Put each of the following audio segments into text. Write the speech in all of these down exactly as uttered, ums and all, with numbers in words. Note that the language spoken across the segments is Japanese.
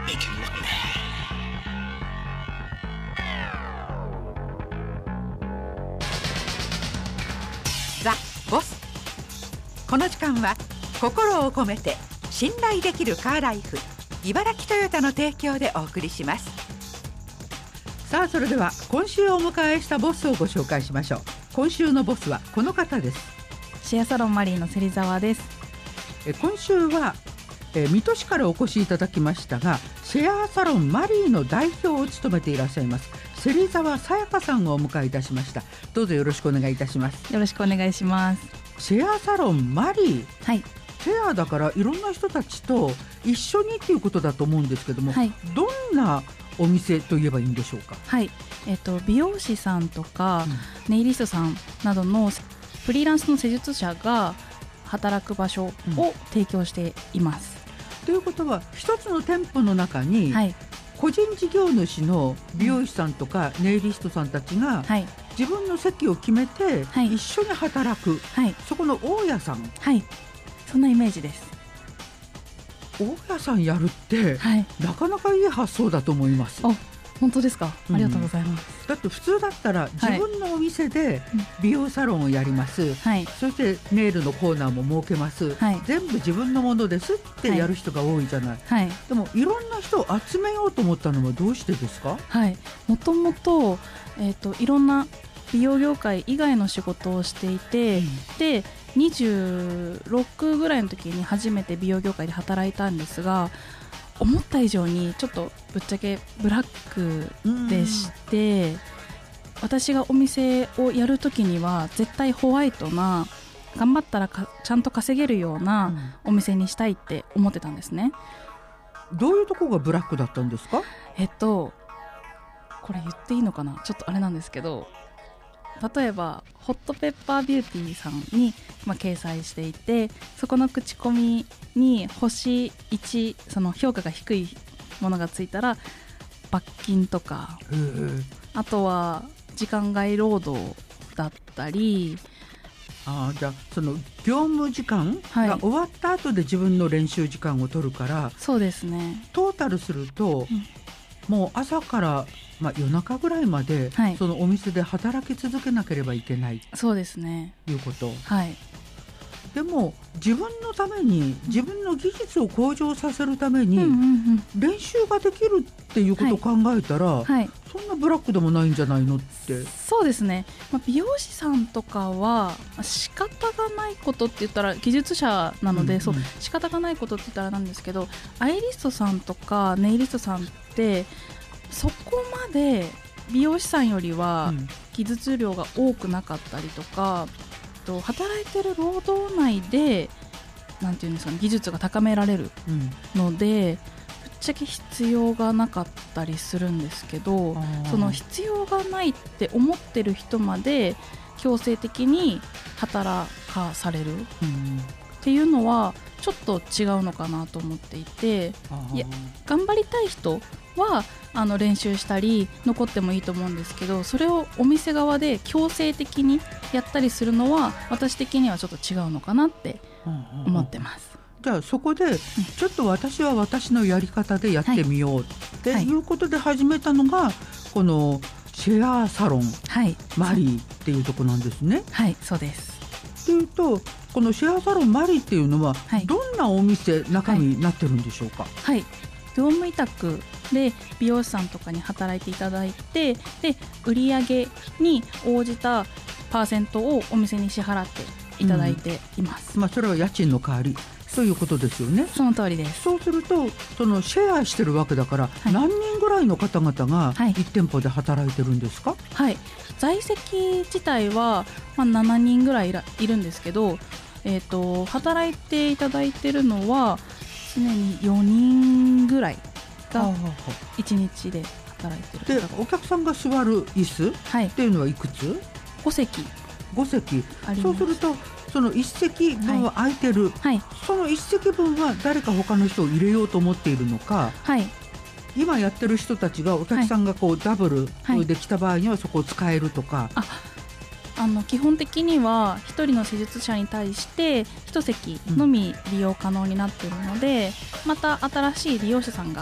Make it look bad. ザ・ボス。この時間は心を込めて信頼できるカーライフ茨城トヨタの提供でお送りします。さあ、それでは今週お迎えしたボスをご紹介しましょう。今週のボスはこの方です。 シェアサロンマリーの芹沢です。 え今週はえ水戸市からお越しいただきましたが、シェアサロンマリーの代表を務めていらっしゃいます芹沢さやかさんをお迎えいたしました。どうぞよろしくお願いいたします。 よろしくお願いします。 シェアサロンマリー、 はい、 シェアだからいろんな人たちと一緒にっていうことだと思うんですけども、 はい、 どんなお店といえばいいんでしょうか。 はい、えっと、美容師さんとか、うん、ネイリストさんなどのフリーランスの施術者が働く場所を提供しています、 うん、ということは一つの店舗の中に、はい、個人事業主の美容師さんとかネイリストさんたちが、はい、自分の席を決めて一緒に働く、はい、そこの大家さん、 はい、そんなイメージです。 大家さんやるって、はい、なかなかいい発想だと思います。 あ、本当ですか。ありがとうございます、 うん、だって普通だったら自分のお店で美容サロンをやります、はい、そしてネイルのコーナーも設けます、はい、全部自分のものですってやる人が多いじゃない、はい、でもいろんな人を集めようと思ったのはどうしてですか。 はい、もともと、えーと、いろんな美容業界以外の仕事をしていて、うん、でにじゅうろくぐらいの時に初めて美容業界で働いたんですが、思った以上にちょっとぶっちゃけブラックでして、私がお店をやる時には絶対ホワイトな頑張ったらかちゃんと稼げるようなお店にしたいって思ってたんですね、 うん、どういうところがブラックだったんですか。 えっとこれ言っていいのかな、ちょっとあれなんですけど、例えばホットペッパービューティーさんに、まあ、掲載していて、そこの口コミに星いち、その評価が低いものがついたら罰金とか、あとは時間外労働だったり、 あじゃあその業務時間が終わった後で自分の練習時間を取るから、はい、 そうですね、 トータルすると、うん、もう朝からまあ、夜中ぐらいまで、はい、そのお店で働き続けなければいけない。 そうですね、 いうこと、 はい、 でも自分のために自分の技術を向上させるために、うんうんうん、練習ができるっていうことを考えたら、はいはい、そんなブラックでもないんじゃないのって。 そうですね、まあ、美容師さんとかは仕方がないことって言ったら技術者なので、うんうん、そう仕方がないことって言ったらなんですけど、アイリストさんとかネイリストさんってそこまで美容師さんよりは技術量が多くなかったりとか、うん、と働いてる労働内でなんていうんですかね、技術が高められるので、うん、ぶっちゃけ必要がなかったりするんですけど、その必要がないって思ってる人まで強制的に働かされる、うん、っていうのはちょっと違うのかなと思っていて、いや頑張りたい人はあの練習したり残ってもいいと思うんですけど、それをお店側で強制的にやったりするのは私的にはちょっと違うのかなって思ってます、 うんうん、じゃあそこでちょっと私は私のやり方でやってみようっていうことで始めたのが、はい、このシェアサロン、はい、マリーっていうところなんですね。 はい、そうです。 というとこのシェアサロンマリーっていうのは、はい、どんなお店中身になってるんでしょうか。 はい、はい、業務委託で美容師さんとかに働いていただいて、で売上に応じたパーセントをお店に支払っていただいています、 うん、まあ、それは家賃の代わりということですよね。 その通りです。 そうするとそのシェアしてるわけだから、はい、何人ぐらいの方々がいち店舗で働いてるんですか。 はい、在籍自体は、まあ、ななにんぐらいいらいるんですけど、えーと、働いていただいてるのは常によにんぐらいがいちにちで働いてる方が。 でお客さんが座る椅子っていうのはいくつ。 ご席ご席。そうするとそのいっ席分は空いてる、はいはい、そのいっ席分は誰か他の人を入れようと思っているのか、はい、今やってる人たちがお客さんがこうダブルで来た場合にはそこを使えるとか、 はい、ああの基本的にはひとりの施術者に対していち席のみ利用可能になっているので、うん、また新しい利用者さんが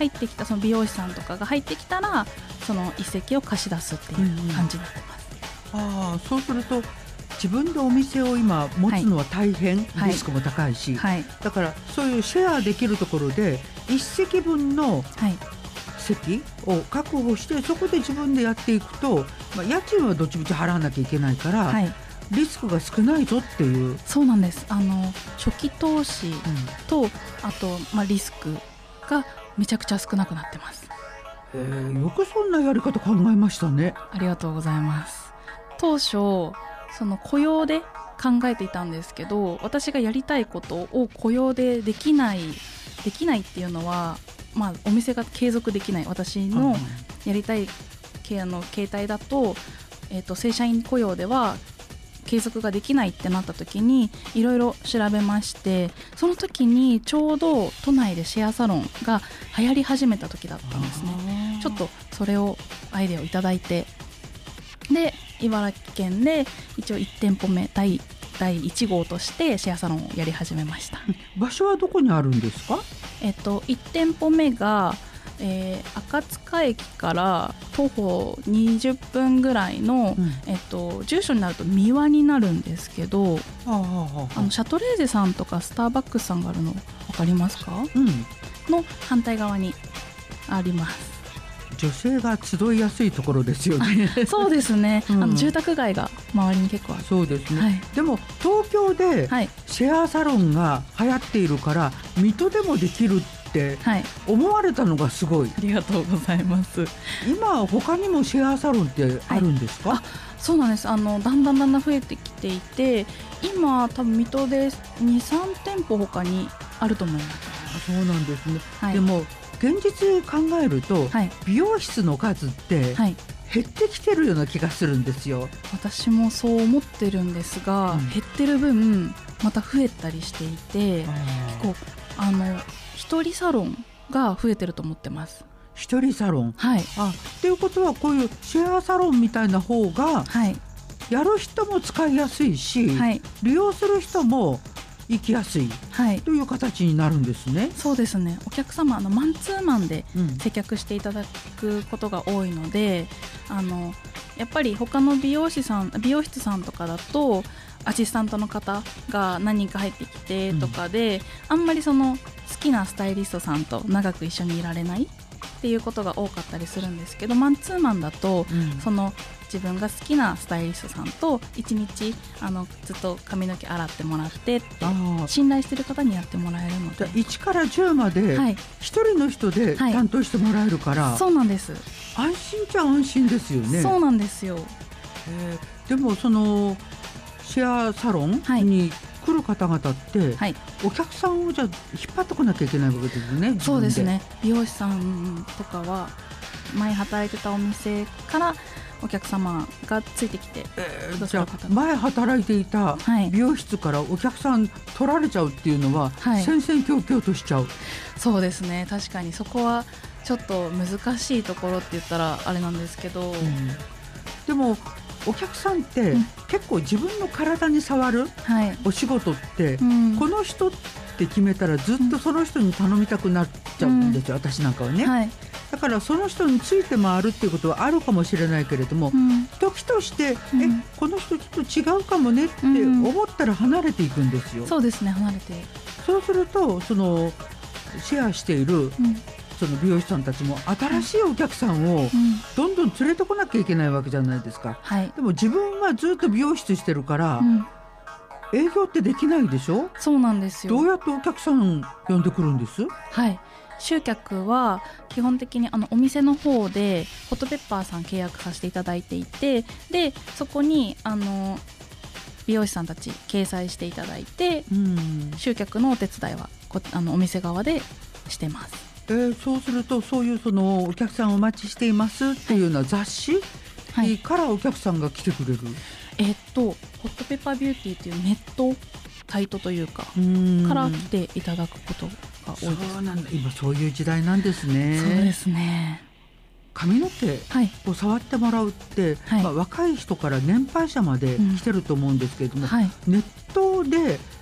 入ってきたその美容師さんとかが入ってきたらその一席を貸し出すっていう感じになってます。 うんうん、あそうすると自分でお店を今持つのは大変、はい、リスクも高いし、はい、だからそういうシェアできるところで一席分の席を確保してそこで自分でやっていくと、まあ、家賃はどっちみち払わなきゃいけないから、はい、リスクが少ないぞっていう。 そうなんです。あの初期投資と、うん、あと、まあ、リスクがめちゃくちゃ少なくなってます。 えー、よくそんなやり方考えましたね。 ありがとうございます。当初その雇用で考えていたんですけど、私がやりたいことを雇用でできないできないっていうのは、まあ、お店が継続できない、私のやりたい系の形態だと、えーと、正社員雇用では継続ができないってなった時にいろいろ調べまして、その時にちょうど都内でシェアサロンが流行り始めた時だったんですね。ちょっとそれをアイデアをいただいて、で茨城県で一応いち店舗目第いち号としてシェアサロンをやり始めました。 場所はどこにあるんですか？ えっと、いち店舗目が、えー、赤塚駅から徒歩にじゅっぷんぐらいの、うんえっと、住所になると三輪になるんですけど、あああああのシャトレーゼさんとかスターバックスさんがあるの分かりますか？うん、の反対側にあります。 女性が集いやすいところですよね。 そうですね、うん、あの住宅街が周りに結構ある。 そうですね、はい、でも東京でシェアサロンが流行っているから、はい、水戸でもできるって思われたのがすごい、はい、 ありがとうございます。 今他にもシェアサロンってあるんですか？はい、あそうなんです。あのだんだんだんだん増えてきていて、今多分水戸で にさん店舗他にあると思います。 あそうなんですね、はい、でも現実考えると、はい、美容室の数って減ってきてるような気がするんですよ。 私もそう思ってるんですが、うん、減ってる分また増えたりしていて、結構あの一人サロンが増えてると思ってます。 一人サロン、 はい、 あっていうことはこういうシェアサロンみたいな方が、はい、やる人も使いやすいし、はい、利用する人も行きやすい、はい、という形になるんですね。 そうですね。お客様のマンツーマンで接客していただくことが多いので、うん、あのやっぱり他の美容師さん美容室さんとかだとアシスタントの方が何人か入ってきてとかで、うん、あんまりその好きなスタイリストさんと長く一緒にいられないっていうことが多かったりするんですけど、マンツーマンだと、うん、その自分が好きなスタイリストさんといちにちあのずっと髪の毛洗ってもらってって信頼してる方にやってもらえるので、 いちからじゅうまでひとりの人で担当してもらえるから、 はい、そうなんです。 安心っちゃ安心ですよね。 そうなんですよ。 えー、でもそのシェアサロンに来る方々って、はい、お客さんをじゃあ引っ張ってこなきゃいけないわけですね。 そうですね。美容師さんとかは前働いてたお店からお客様がついてきて、えー、 じゃあ前働いていた美容室からお客さん取られちゃうっていうのは、はい、戦々恐々としちゃう。 そうですね。確かにそこはちょっと難しいところって言ったらあれなんですけど、うん、 でもお客さんって結構自分の体に触るお仕事って、うん、この人って決めたらずっとその人に頼みたくなっちゃうんですよ、うん、私なんかはね、はい、だからその人について回るっていうことはあるかもしれないけれども、うん、時として、うん、えこの人ちょっと違うかもねって思ったら離れていくんですよ、 うん、そうですね。離れてそうするとそのシェアしている、うんその美容師さんたちも新しいお客さんをどんどん連れてこなきゃいけないわけじゃないですか、はい、でも自分はずっと美容室してるから、うん、営業ってできないでしょ。 そうなんですよ。 どうやってお客さん呼んでくるんです？ はい、集客は基本的にあのお店の方でホットペッパーさん契約させていただいていて、でそこにあの美容師さんたち掲載していただいて、うん、集客のお手伝いはこあのお店側でしてます。 えー、そうするとそういうそのお客さんお待ちしていますっていうような雑誌、はい、からお客さんが来てくれる、 えー、っとホットペッパービューティーっていうネットサイトというかから来ていただくことが多いです。 そうなんだ。今そういう時代なんですね。 そうですね。 髪の毛を触ってもらうって、はいまあ、若い人から年配者まで来てると思うんですけれども、うんはい、ネットで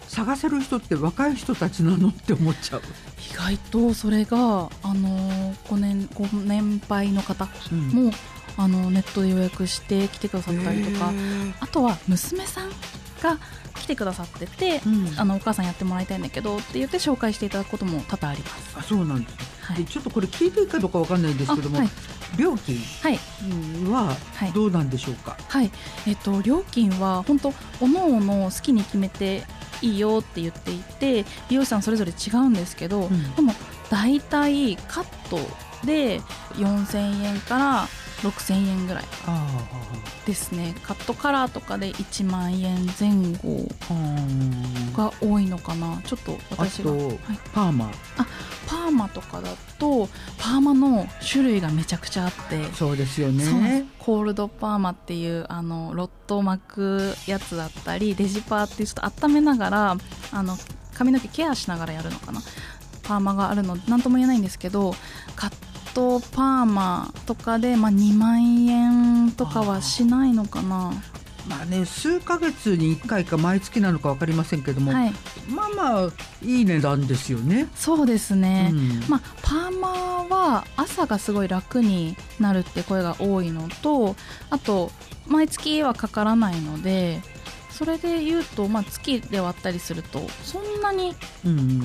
探せる人って若い人たちなのって思っちゃう。 意外とそれがあのごねんご年配の方も、うん、あのネットで予約して来てくださったりとか、あとは娘さんが来てくださってて、うん、あのお母さんやってもらいたいんだけどって言って紹介していただくことも多々あります。 あ、そうなんです、はい、でちょっとこれ聞いていいかどうかわかんないんですけども、はい、料金はどうなんでしょうか。 はい、はい、えっと、料金は本当おのおの好きに決めていいよって言っていて、美容師さんそれぞれ違うんですけど、うん、でもだいたいカットでよんせんえんからろくせんえんぐらいですね。カットカラーとかでいちまんえんぜん後が多いのかな。ちょっと私が、 あと、はい、パーマあパーマとかだとパーマの種類がめちゃくちゃあって。 そうですよね。 コールドパーマっていうあのロット巻くやつだったり、デジパーっていうちょっと温めながらあの髪の毛ケアしながらやるのかな、パーマがあるので何とも言えないんですけど、カットパーマとかで、まあ、にまんえんとかはしないのかな。 まあね、数ヶ月にいっかいか毎月なのか分かりませんけども、はい、まあまあいい値段ですよね。 そうですね、うん、まあ、パーマは朝がすごい楽になるって声が多いのと、あと毎月はかからないので、それで言うと、まあ、月で割ったりするとそんなに、 うん、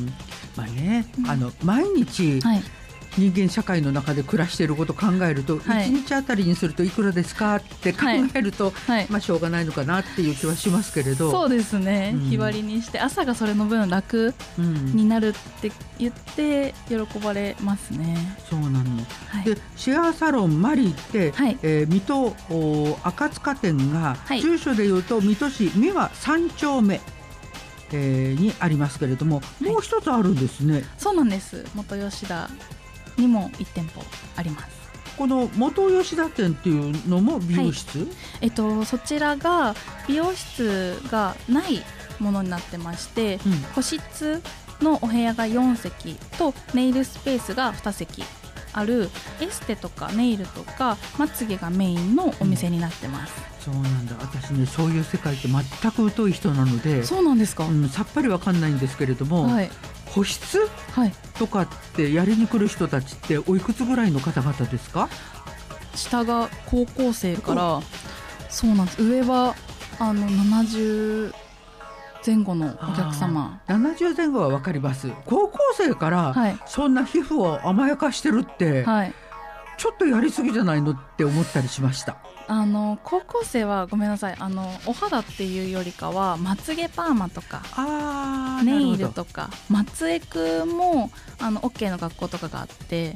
まあね、うん、あの毎日、はい、人間社会の中で暮らしていることを考えると、はい、いちにちあたりにするといくらですかって考えると、はいはい、まあ、しょうがないのかなっていう気はしますけれど。 そうですね、うん、日割りにして朝がそれの分楽になるって言って喜ばれますね、 うん、そうなの、はい、でシェアサロンマリーって、はい、えー、水戸赤塚店が、はい、住所でいうと水戸市三輪さん丁目えー、にありますけれども、もう一つあるんですね、はい、 そうなんです。元吉田にもいち店舗あります。 この元吉田店っていうのも美容室、はい、 えっと、そちらが美容室がないものになってまして、うん、個室のお部屋がよん席とネイルスペースがに席あるエステとかネイルとかまつげがメインのお店になってます、 うん、そうなんだ。私ね、そういう世界って全く疎い人なので。 そうなんですか、 うん、さっぱりわかんないんですけれども、はい、個室、はい、とかってやりに来る人たちっておいくつぐらいの方々ですか？ 下が高校生から、そうなんです。上はあのななじゅう前後のお客様。 ななじゅう前後は分かります。高校生からそんな皮膚を甘やかしてるって、はい、ちょっとやりすぎじゃないのって思ったりしました。 あの高校生はごめんなさい、あのお肌っていうよりかはまつげパーマとかあネイルとかまつエクもあの OK の学校とかがあって、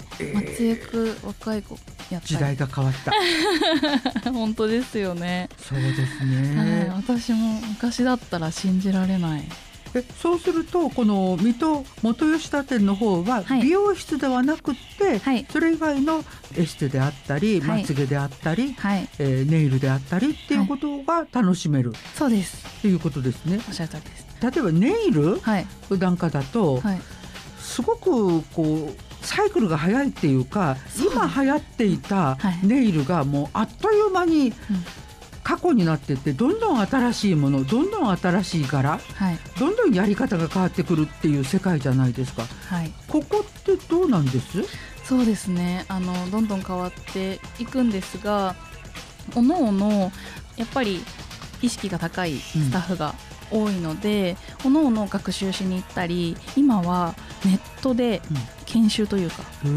えー、まつエク若い子やったり。 時代が変わった本当ですよね。 そうですね、 はい、私も昔だったら信じられない。 えそうするとこの水戸元吉田店の方は美容室ではなくって、はい、それ以外のエステであったり、はい、まつげであったり、はい、えー、ネイルであったりっていうことが楽しめる、はい、 そうですっていうことですね。 おっしゃる通りです。 例えばネイルなんかだと、はい、すごくこうサイクルが早いっていうか、今流行っていたネイルがもうあっという間に、うん、過去になっていってどんどん新しいもの、どんどん新しい柄、はい、どんどんやり方が変わってくるっていう世界じゃないですか、はい、ここってどうなんです？ そうですね、あのどんどん変わっていくんですが、おのおのやっぱり意識が高いスタッフが多いので、うん、おのおの学習しに行ったり、今はネットで研修というか、うん、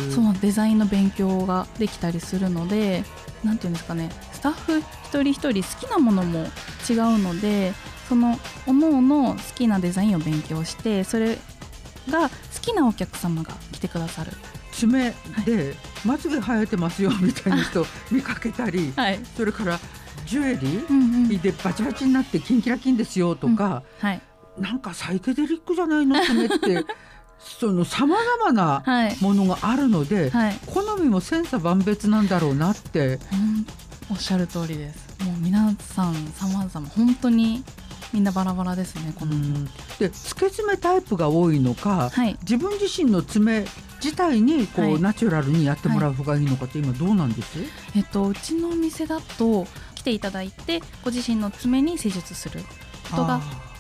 そのデザインの勉強ができたりするので、なんていうんですかね、スタッフ一人一人好きなものも違うので、そのおのおの好きなデザインを勉強して、それが好きなお客様が来てくださる。 爪でまつげ生えてますよみたいな人見かけたり、はい、それからジュエリーでバチバチになってキンキラキンですよとか、うん、はい、なんかサイケデリックじゃないの爪ってその様々なものがあるので、はいはい、好みも千差万別なんだろうなって、うん、 おっしゃる通りです。もう皆さん様々本当にみんなバラバラですね。このでつけ爪タイプが多いのか、はい、自分自身の爪自体にこう、はい、ナチュラルにやってもらう方がいいのかって今どうなんです？ えっと、うちのお店だと来ていただいてご自身の爪に施術することが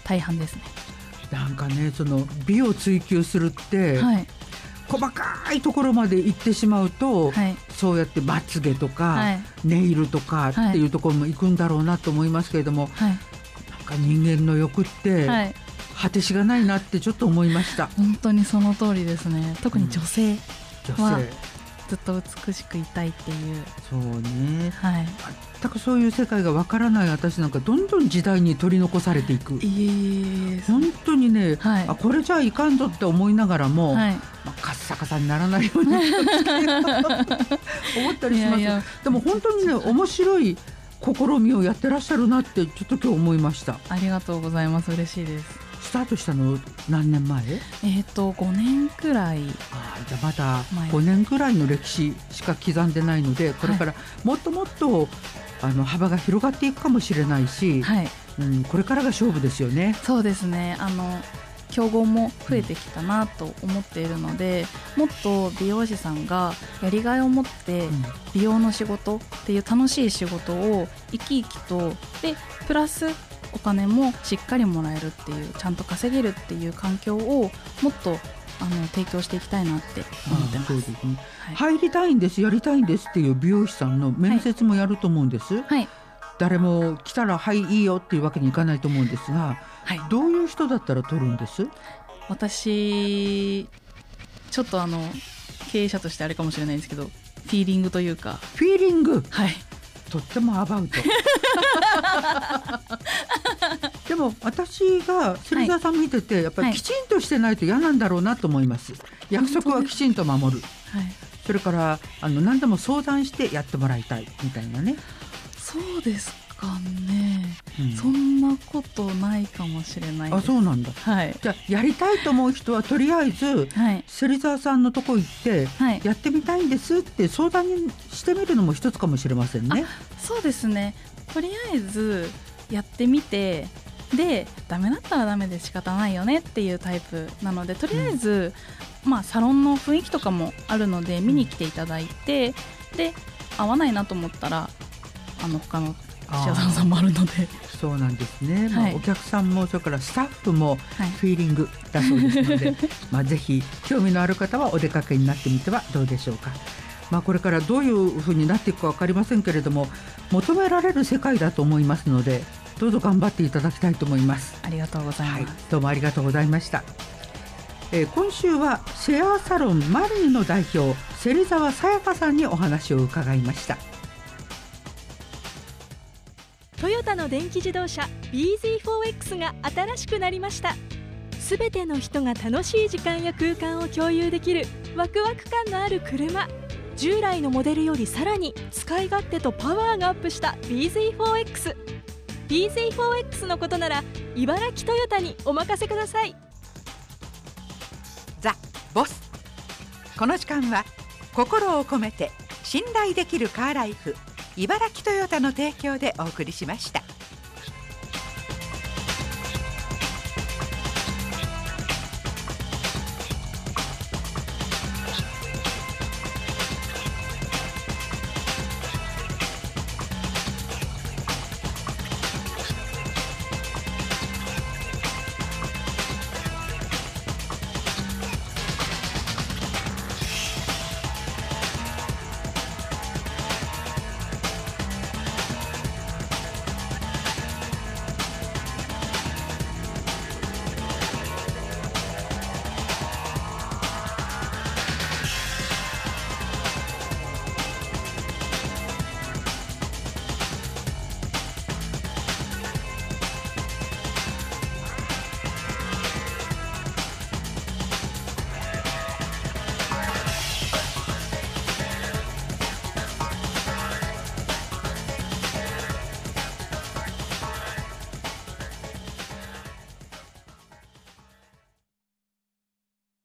大半ですね。 なんかね、その美を追求するって、はい、細かいところまで行ってしまうと、はい、そうやってまつげとか、はい、ネイルとかっていうところも行くんだろうなと思いますけれども、はい、なんか人間の欲って、はい、果てしがないなってちょっと思いました。 本当にその通りですね。特に女性は、うん、ずっと美しくいたいっていう。 そうね、 はい、 全くそういう世界がわからない私なんかどんどん時代に取り残されていく。 いい本当にね、はい、あこれじゃいかんぞって思いながらも、はい、まあ、カッサカサにならないように思ったりします。いやいや、でも本当にね面白い試みをやってらっしゃるなってちょっと今日思いました。 ありがとうございます。嬉しいです。 スタートしたの何年前？ えっとごねんくらい。 あじゃあまだごねんくらいの歴史しか刻んでないので、これからもっともっとあの幅が広がっていくかもしれないし、はい、うん、これからが勝負ですよね。 そうですね。あの競合も増えてきたなと思っているので、もっと美容師さんがやりがいを持って美容の仕事っていう楽しい仕事を生き生きと、でプラスお金もしっかりもらえるっていう、ちゃんと稼げるっていう環境をもっとあの提供していきたいなって思ってます。そうですね、 はい、入りたいんです、やりたいんですっていう美容師さんの面接もやると思うんです、はい、誰も来たらはいいいよっていうわけにいかないと思うんですが、はい、どういう人だったら取るんです？ 私ちょっとあの経営者としてあれかもしれないんですけど、フィーリングというか。 フィーリング、 はい、 とってもアバウトでも私が芹沢さん見てて、はい、やっぱりきちんとしてないと嫌なんだろうなと思います、はい、約束はきちんと守る、はい、それからあの何でも相談してやってもらいたいみたいなね。 そうですかね、うん、そんなことないかもしれないです。 あ、そうなんだ、 はい、 じゃあやりたいと思う人はとりあえず、はい、芹沢さんのとこ行って、はい、やってみたいんですって相談にしてみるのも一つかもしれませんね。 そうですね。とりあえずやってみて、でダメだったらダメで仕方ないよねっていうタイプなので、とりあえず、うん、まあ、サロンの雰囲気とかもあるので見に来ていただいて、で合わないなと思ったらあの他のシアさんもあるので。 そうなんですね、はい、まあ、お客さんもそれからスタッフもフィーリングだそうですので、はい、まあ、ぜひ興味のある方はお出かけになってみてはどうでしょうか。まあ、これからどういうふうになっていくか分かりませんけれども、求められる世界だと思いますので、どうぞ頑張っていただきたいと思います。 ありがとうございます、はい、 どうもありがとうございました。えー、今週はシェアサロンマリニの代表芹沢さやかさんにお話を伺いました。 トヨタの電気自動車 ビーゼットフォーエックス が新しくなりました。すべての人が楽しい時間や空間を共有できるワクワク感のある車。従来のモデルよりさらに使い勝手とパワーがアップした ビーゼットフォーエックス。ビーゼットフォーエックス のことなら茨城トヨタにお任せください。 ザ・ボス。この時間は心を込めて信頼できるカーライフ茨城トヨタの提供でお送りしました。